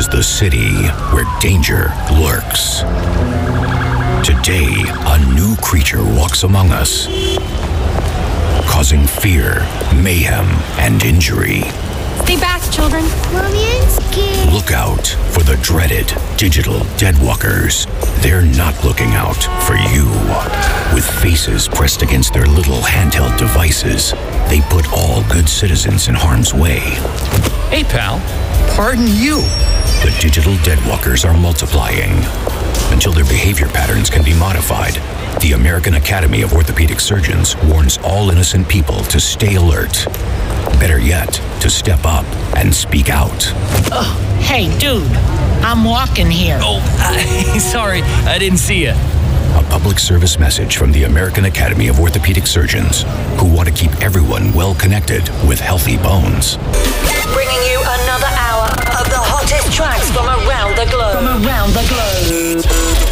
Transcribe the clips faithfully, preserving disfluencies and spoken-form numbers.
the city where danger lurks. Today, a new creature walks among us, causing fear, mayhem, and injury. Stay back, children. Mommy, I'm scared. Look out for the dreaded digital deadwalkers. They're not looking out for you. With faces pressed against their little handheld devices, they put all good citizens in harm's way. Hey, pal. Pardon you. The digital deadwalkers are multiplying. Until their behavior patterns can be modified, the American Academy of Orthopedic Surgeons warns all innocent people to stay alert. Better yet, to step up and speak out. Oh, hey, dude. I'm walking here. Oh, uh, sorry. I didn't see you. A public service message from the American Academy of Orthopedic Surgeons, who want to keep everyone well connected with healthy bones. Bringing you another hour of the hottest tracks from around the globe. From around the globe.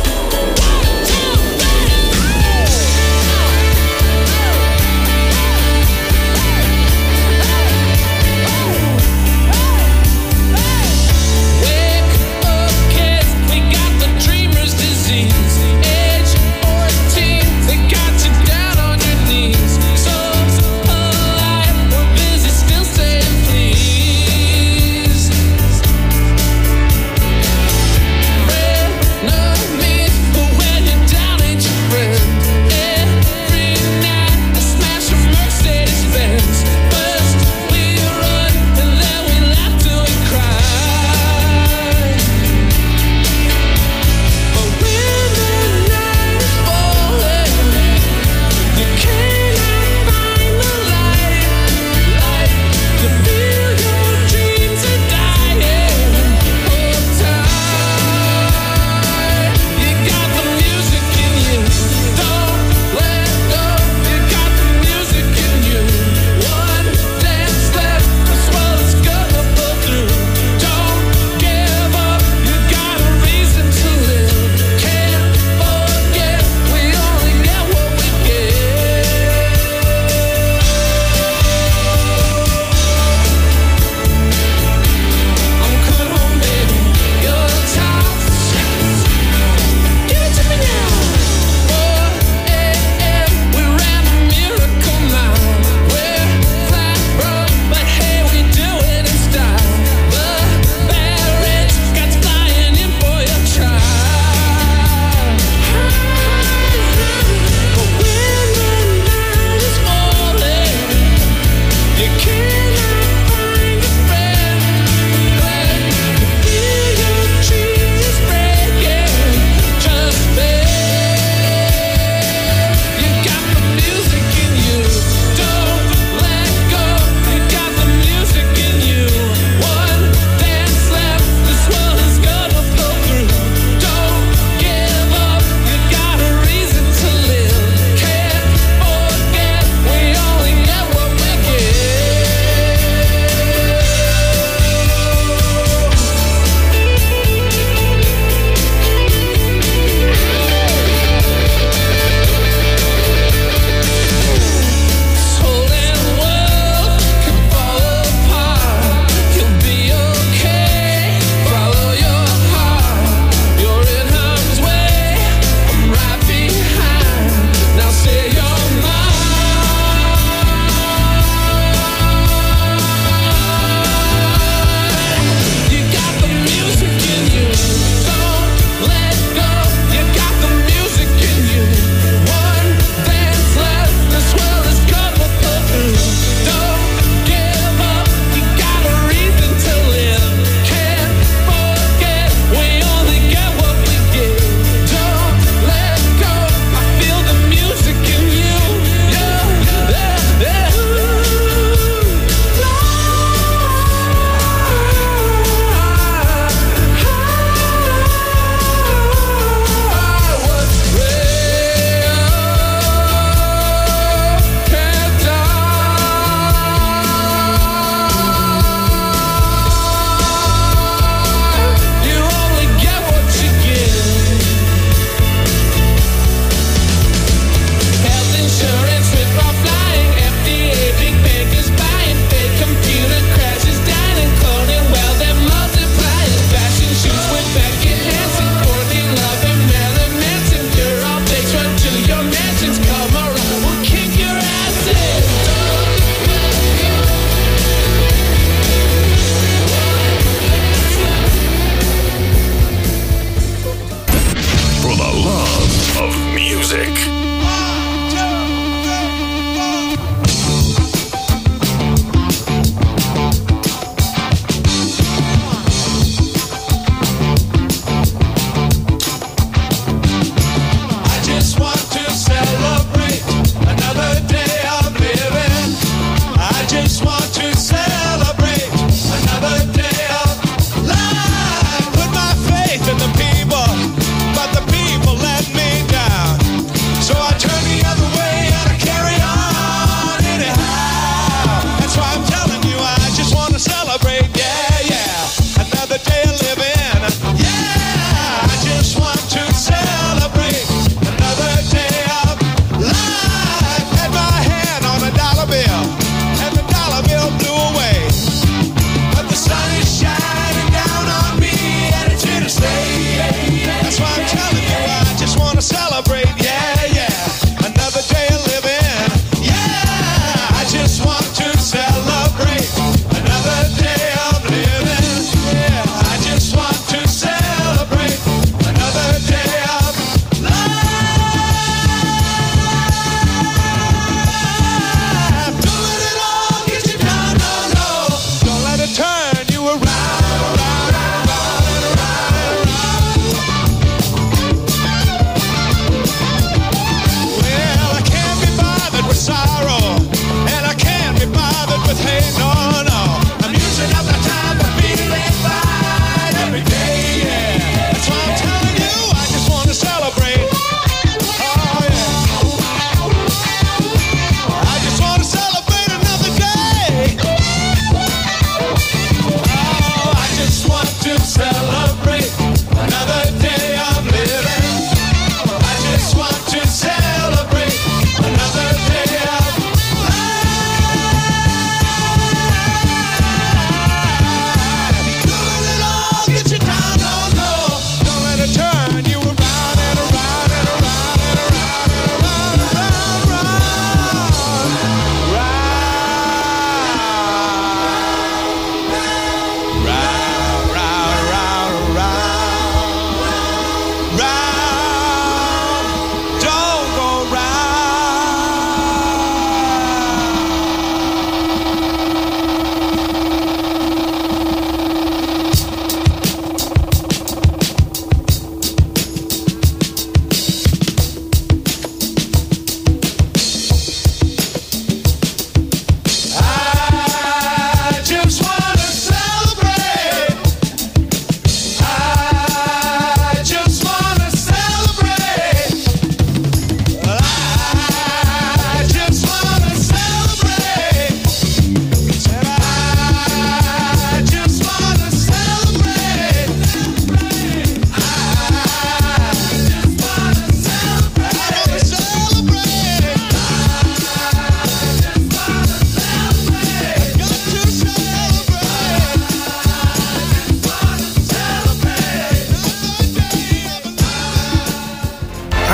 Still saying please.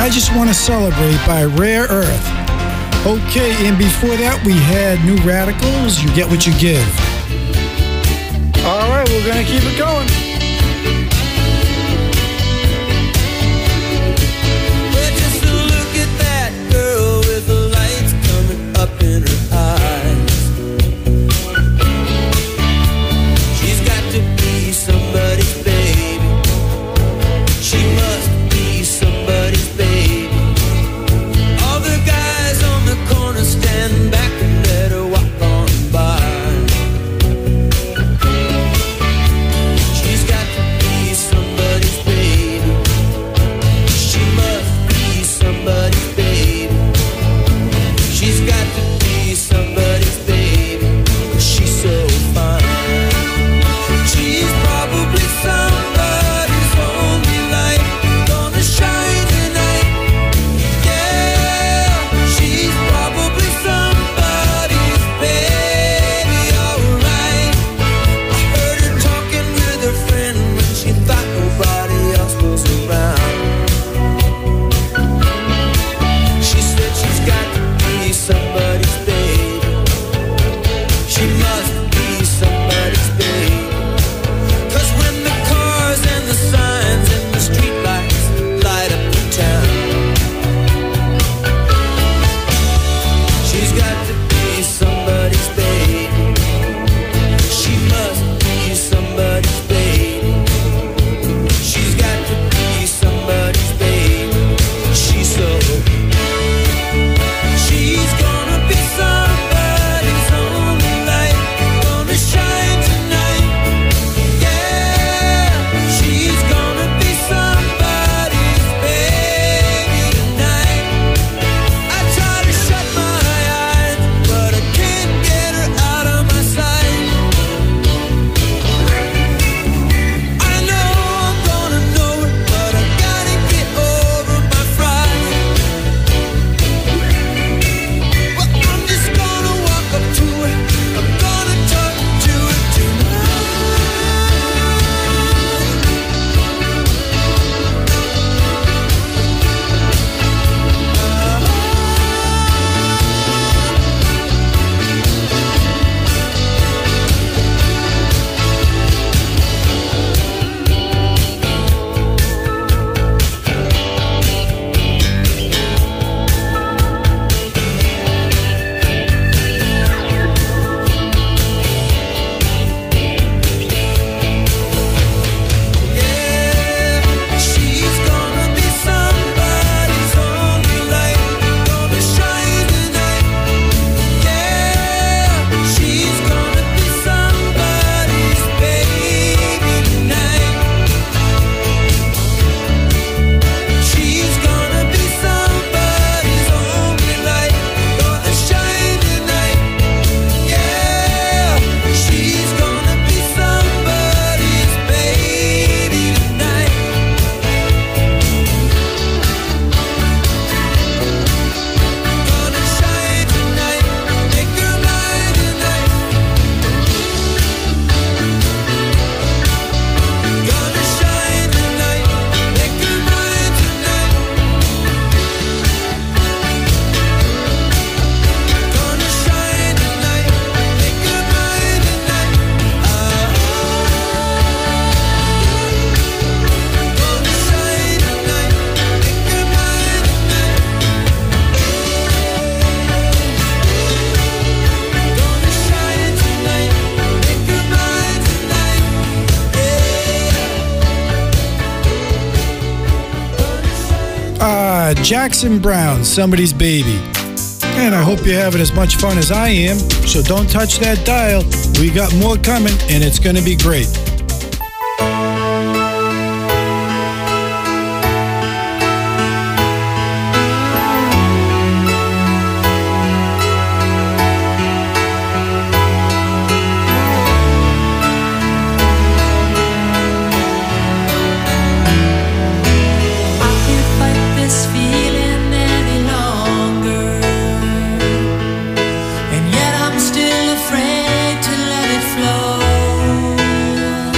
I Just Want to Celebrate by Rare Earth. Okay, and before that we had New Radicals, You Get What You Give. All right, we're going to keep it going. Well, just look at that girl with the lights coming up in her eyes. She's got to be somebody's baby. She must be somebody's baby. All the guys on the corner stand back and let her walk on by. She's got to be somebody's baby. She must be somebody's baby. She's got to be somebody's baby, 'cause she's so fine. She's probably somebody's only light, gonna shine tonight. Yeah, she's probably somebody's baby, alright. I heard her talking with her friend when she thought nobody else was around. She said she's got to be somebody's baby. She must be somebody's baby. 'Cause when the cars and the signs and the streetlights light up the town, she's got to be somebody's baby. She must be somebody's baby. She's got to be somebody's baby. She's so. She's gonna be somebody's only light, gonna shine tonight. Yeah, she's gonna be somebody's baby tonight. I try to shut my eyes, but I can't get her out of my sight. I know I'm gonna know her, but I gotta get over my fright. Well, I'm just gonna walk up to her, I'm gonna talk to her tonight. Yeah, she's gonna be somebody's only light, gonna shine tonight. Yeah, she's gonna be somebody's baby tonight. She's gonna be somebody's only light, gonna shine tonight. Yeah, she's gonna be somebody's baby tonight. Gonna shine tonight, make her mine tonight. Gonna shine tonight, make her mine tonight. Gonna shine tonight, make her mine tonight. Ah, gonna shine tonight, make her mine tonight. Gonna shine tonight, make her mine tonight. Uh, Jackson Brown, Somebody's Baby. And I hope you're having as much fun as I am, so don't touch that dial. We got more coming, and it's going to be great. I can't fight this feeling any longer, and yet I'm still afraid to let it flow.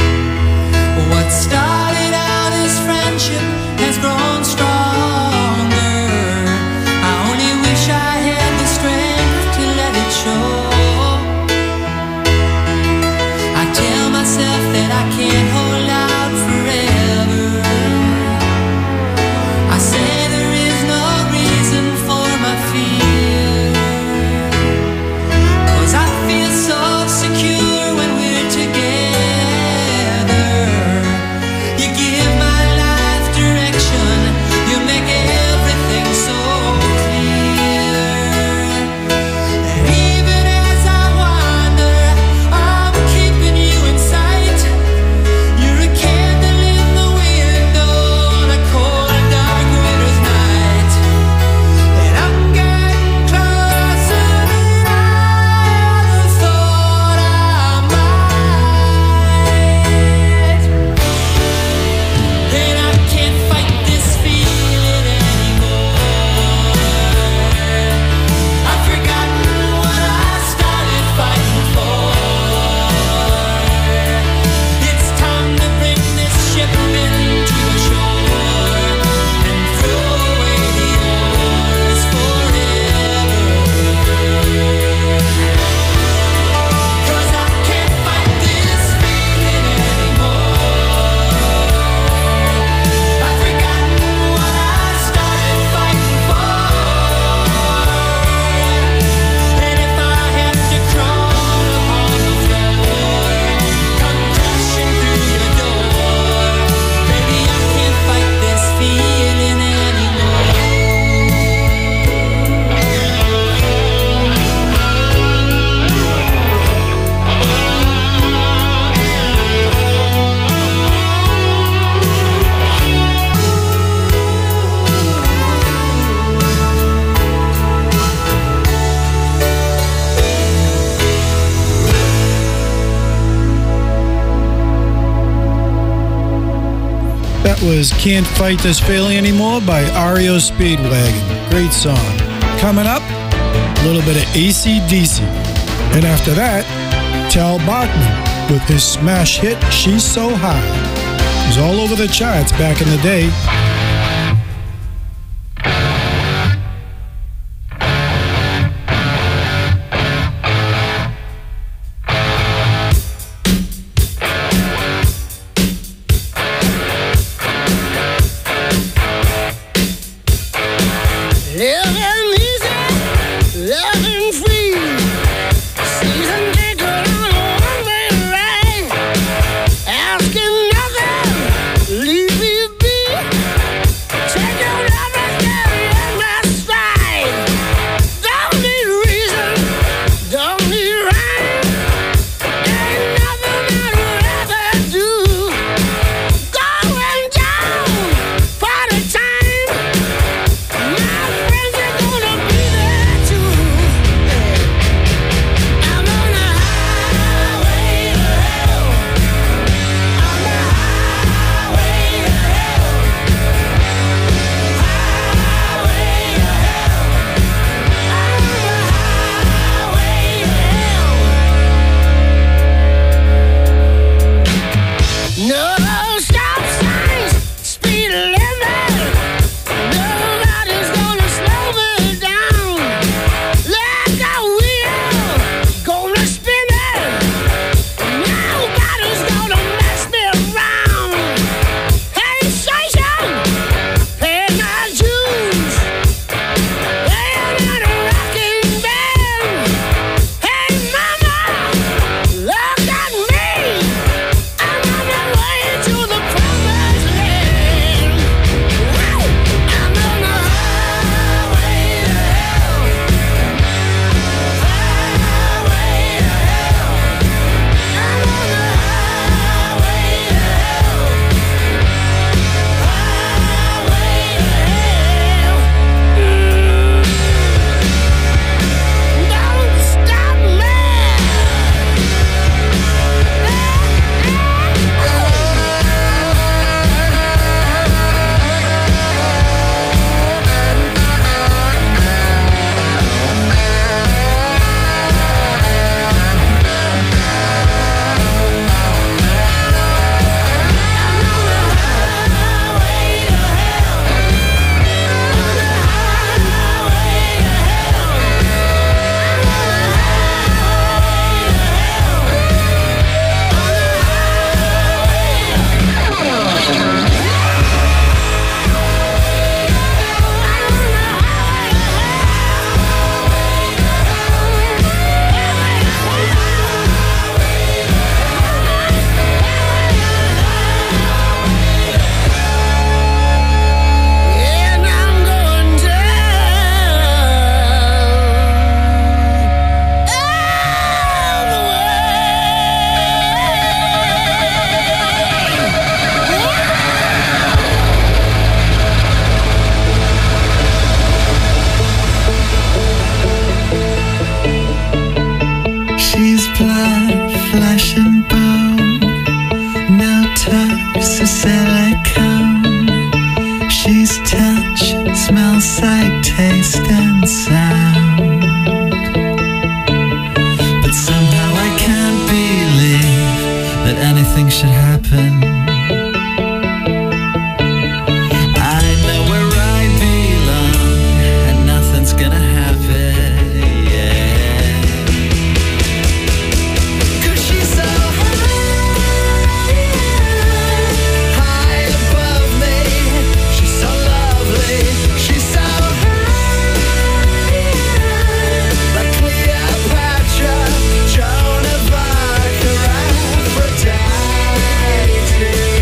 That was Can't Fight This Feeling Anymore by R E O Speedwagon. Great song. Coming up, a little bit of A C D C. And after that, Tal Bachman with his smash hit, She's So High. It was all over the charts back in the day. Joan of Arc or Aphrodite.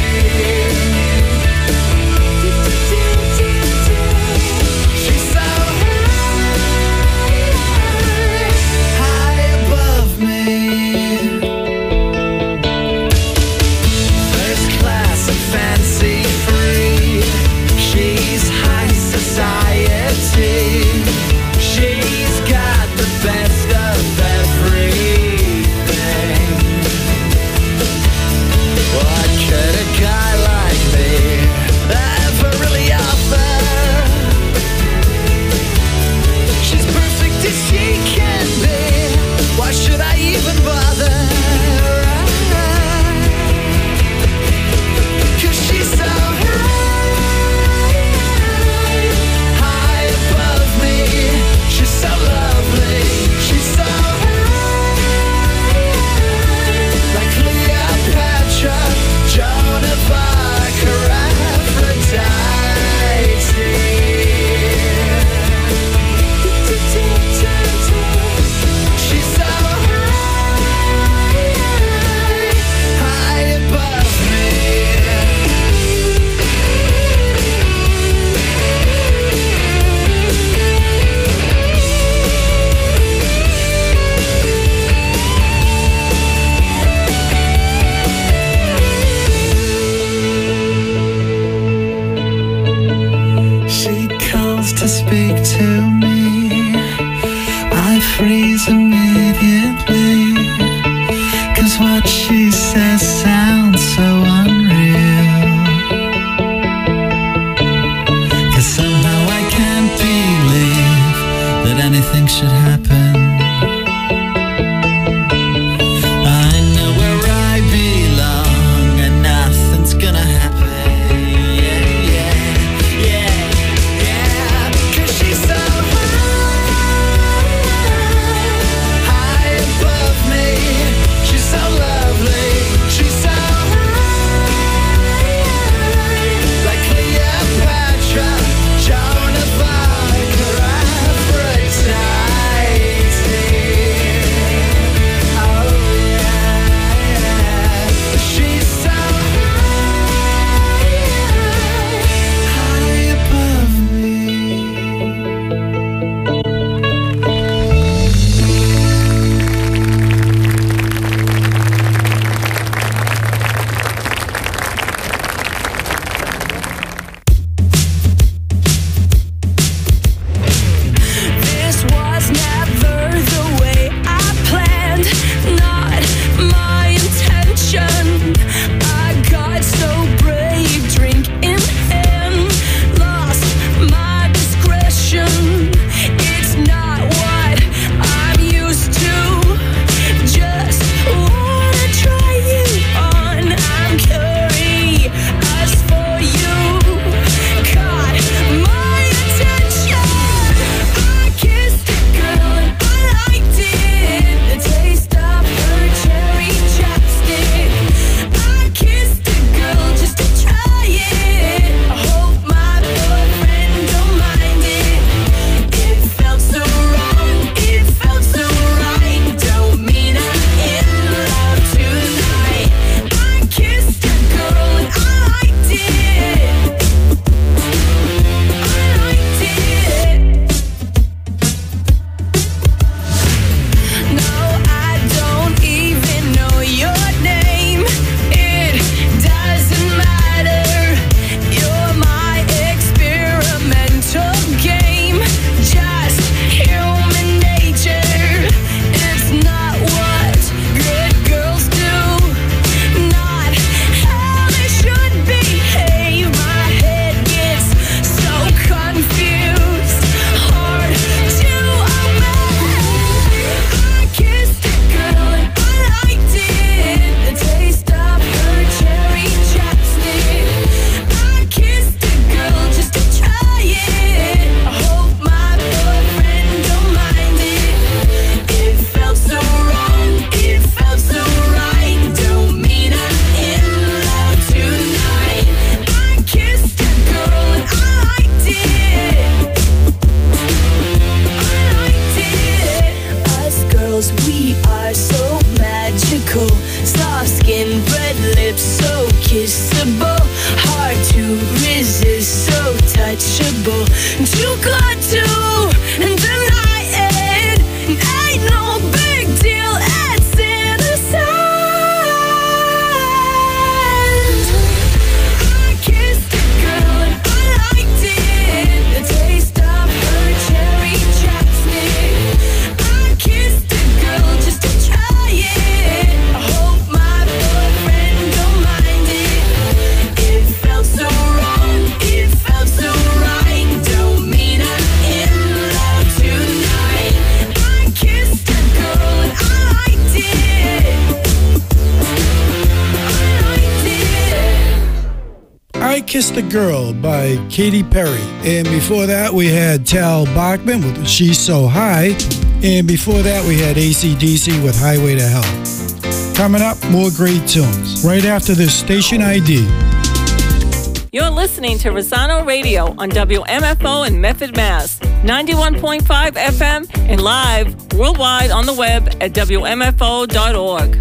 I Kissed a Girl by Katy Perry. And before that, we had Tal Bachman with She's So High. And before that, we had A C D C with Highway to Hell. Coming up, more great tunes. Right after this station I D. You're listening to Rosano Radio on W M F O in Medford, Mass. ninety-one point five F M and live worldwide on the web at W M F O dot org.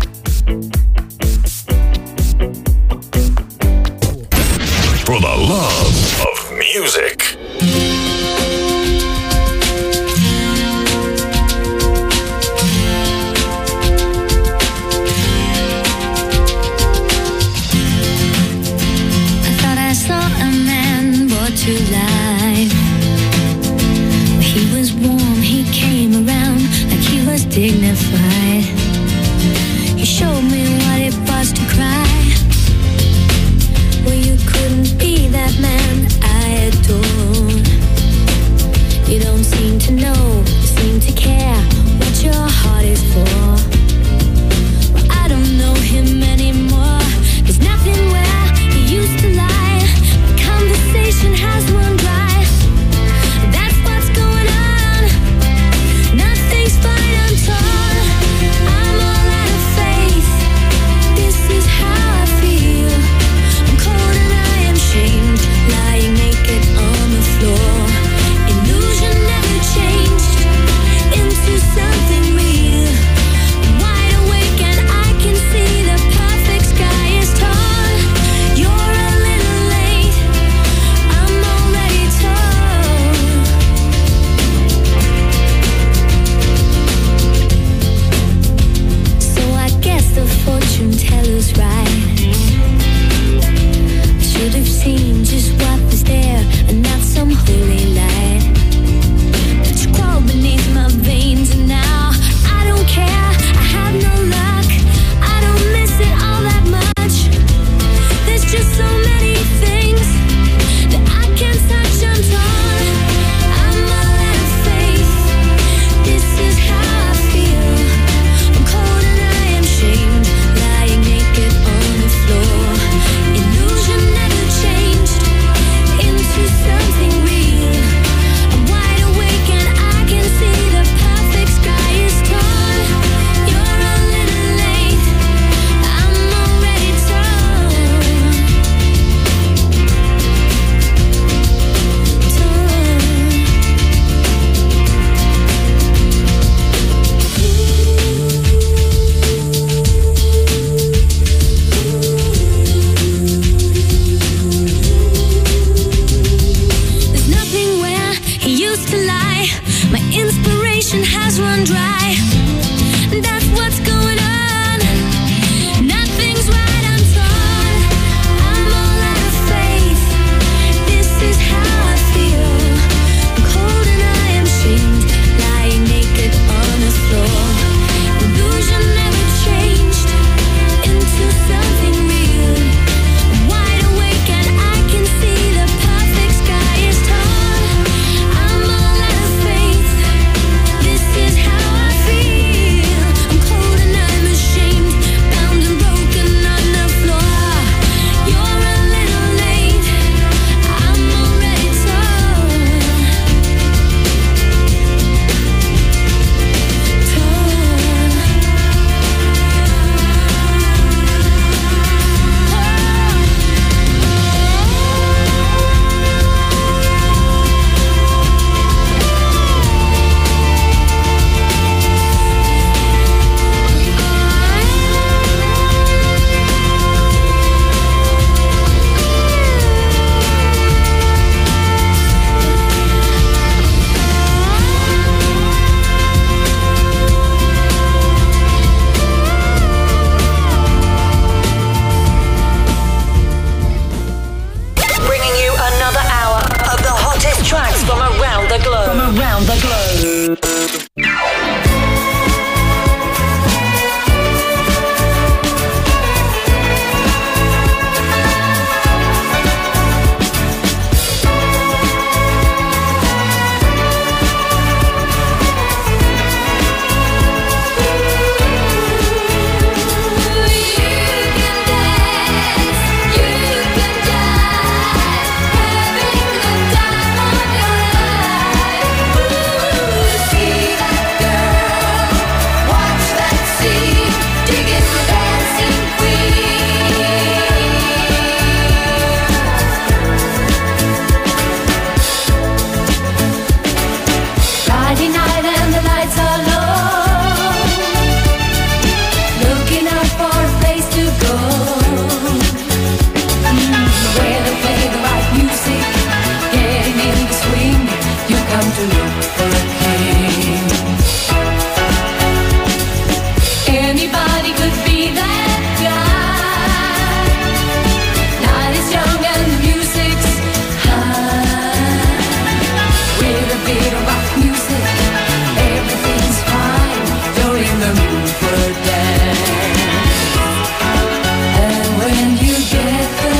For the love of music. I thought I saw a man brought to life. He was warm, he came around like he was dignified. He showed me what it was to cry. Well, you couldn't be that man I adore.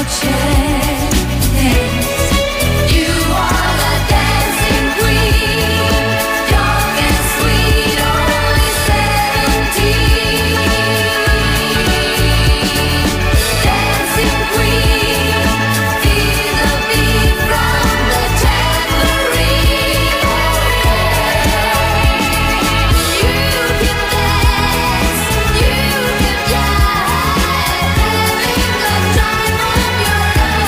Time of your life.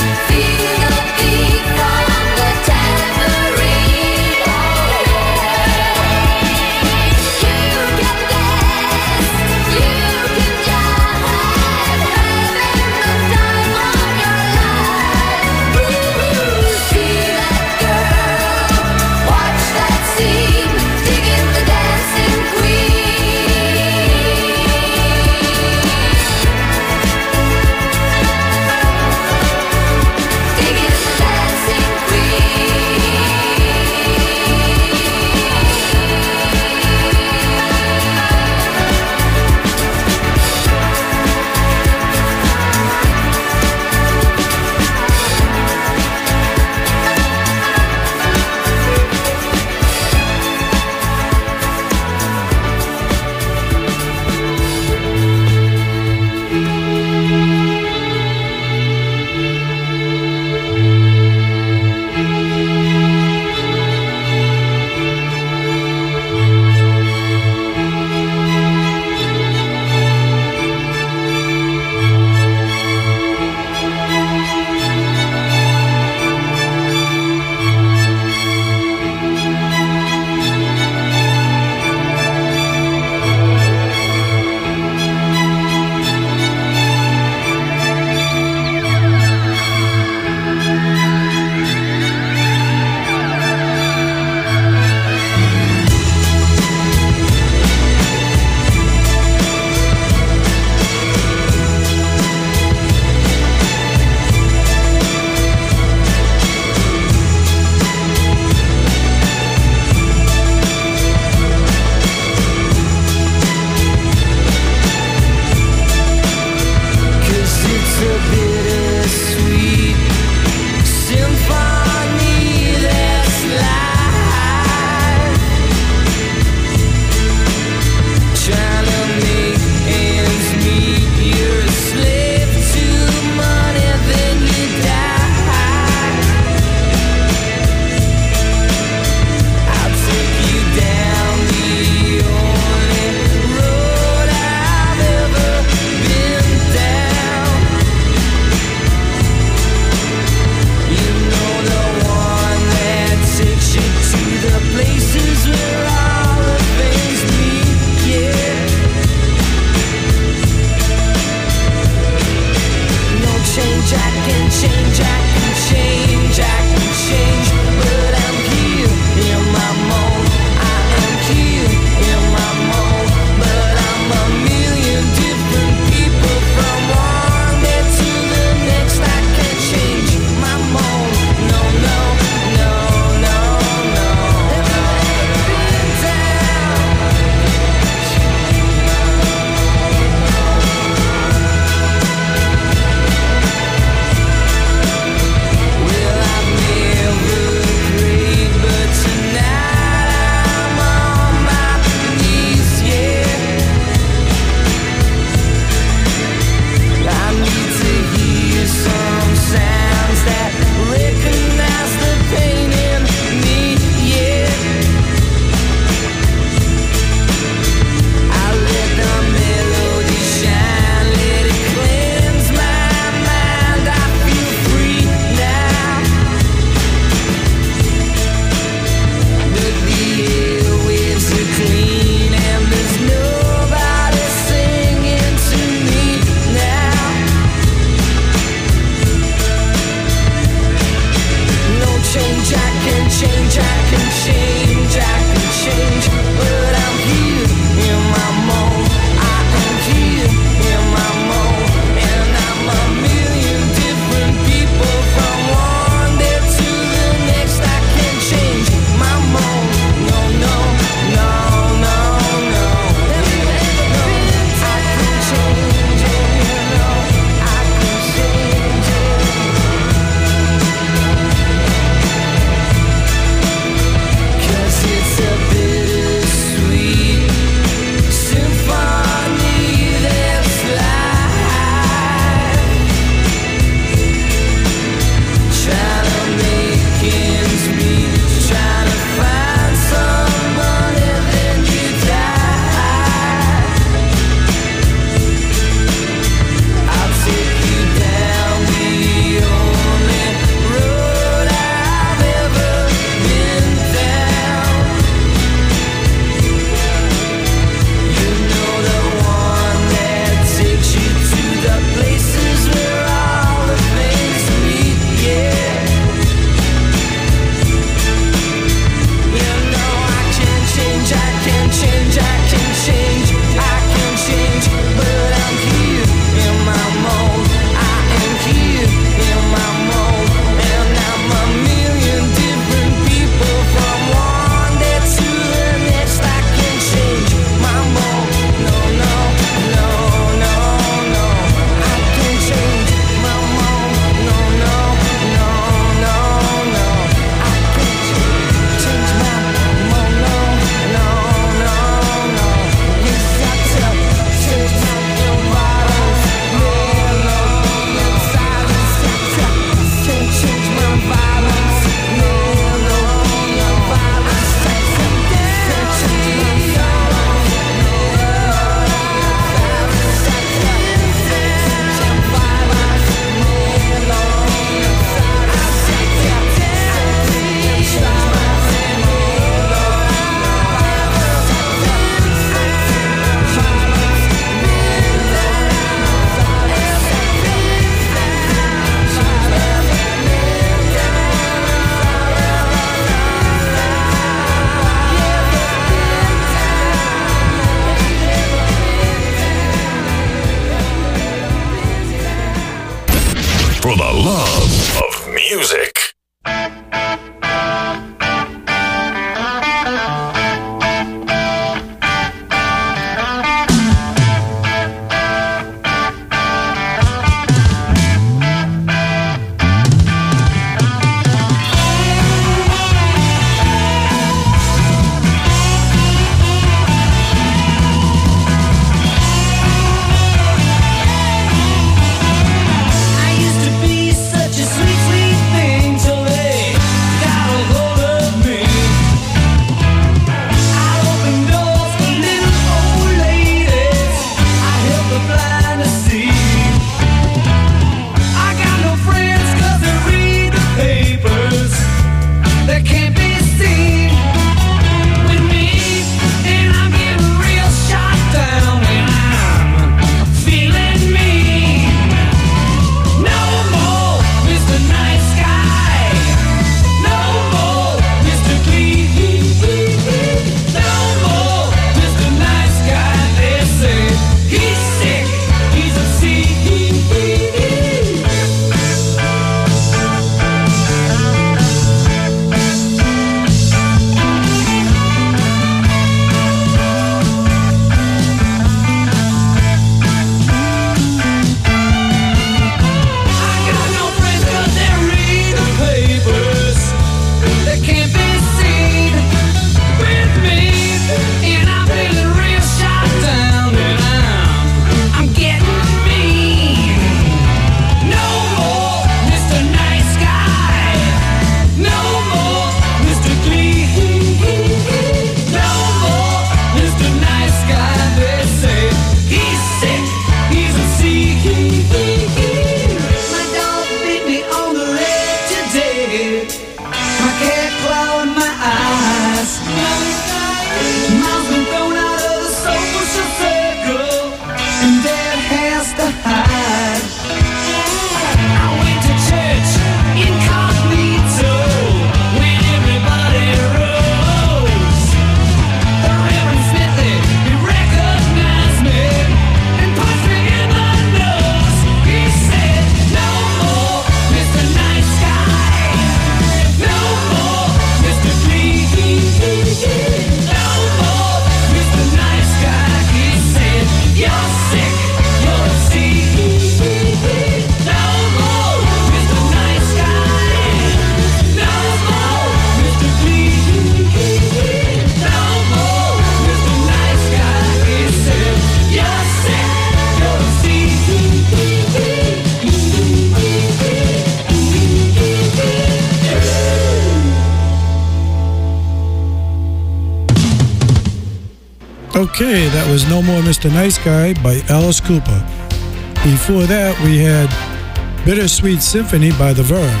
Okay, that was No More Mister Nice Guy by Alice Cooper. Before that, we had Bittersweet Symphony by The Verve.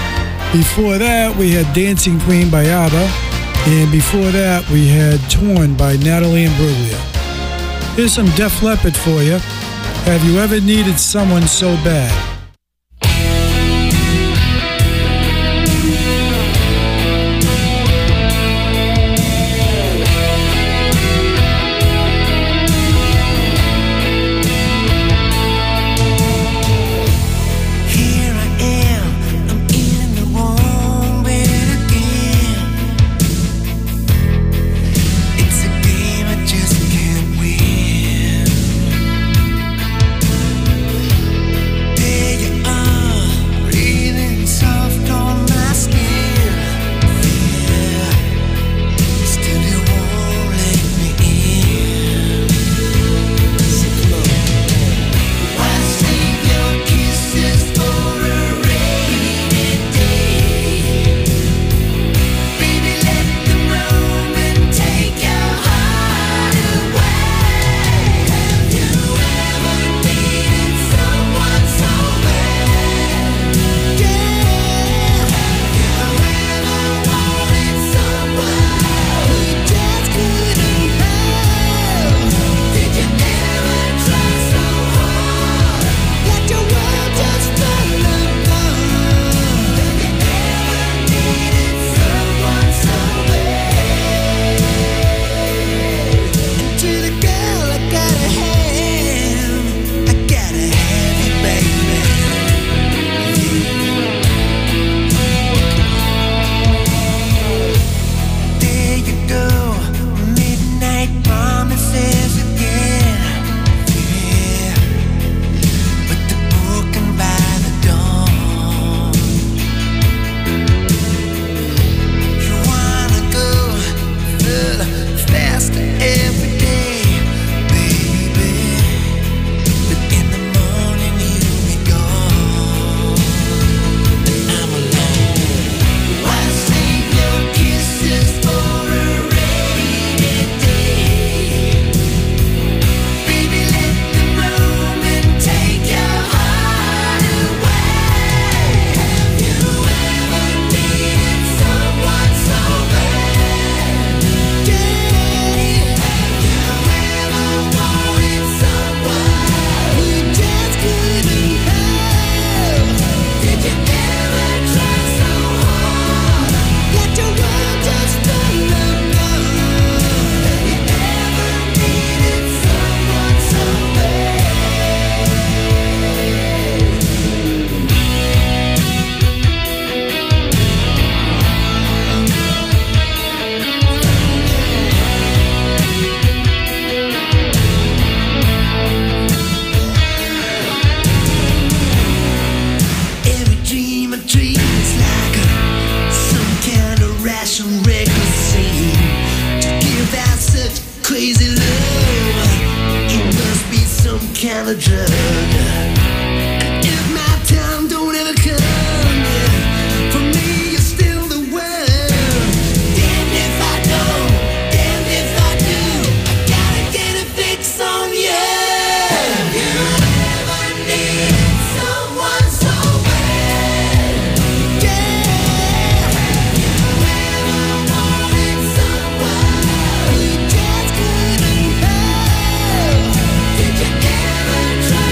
Before that, we had Dancing Queen by ABBA. And before that, we had Torn by Natalie Imbruglia. Here's some Def Leppard for you. Have you ever needed someone so bad? Did you ever try?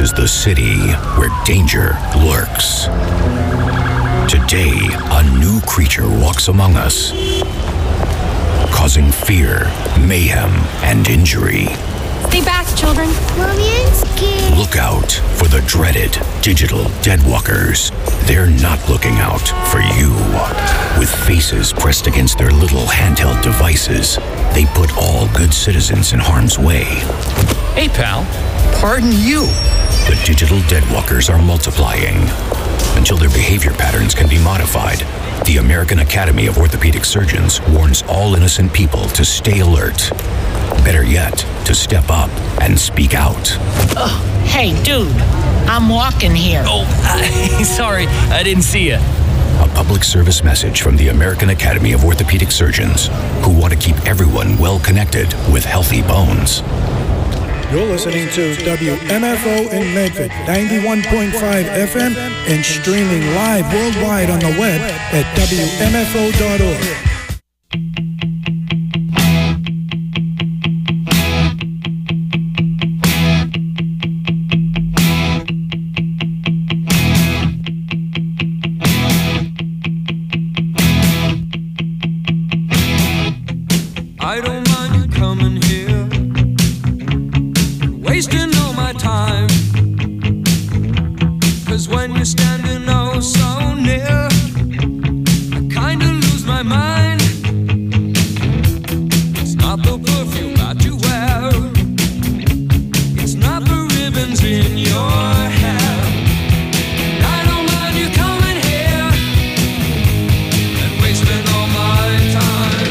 is the city where danger lurks. Today, a new creature walks among us, causing fear, mayhem, and injury. Stay back, children. Mommy, I'm scared. Look out for the dreaded digital deadwalkers. They're not looking out for you. With faces pressed against their little handheld devices, they put all good citizens in harm's way. Hey, pal. Pardon you. The digital deadwalkers are multiplying. Until their behavior patterns can be modified, the American Academy of Orthopedic Surgeons warns all innocent people to stay alert. Better yet, to step up and speak out. Oh, hey, dude. I'm walking here. Oh, uh, sorry. I didn't see you. A public service message from the American Academy of Orthopedic Surgeons, who want to keep everyone well connected with healthy bones. You're listening to W M F O in Medford, ninety-one point five F M, and streaming live worldwide on the web at W M F O dot org. I don't mind you coming here, wasting all my time. 'Cause when you're standing oh so near, I kinda lose my mind. It's not the perfume that you wear, it's not the ribbons in your hair. I don't mind you coming here and wasting all my time.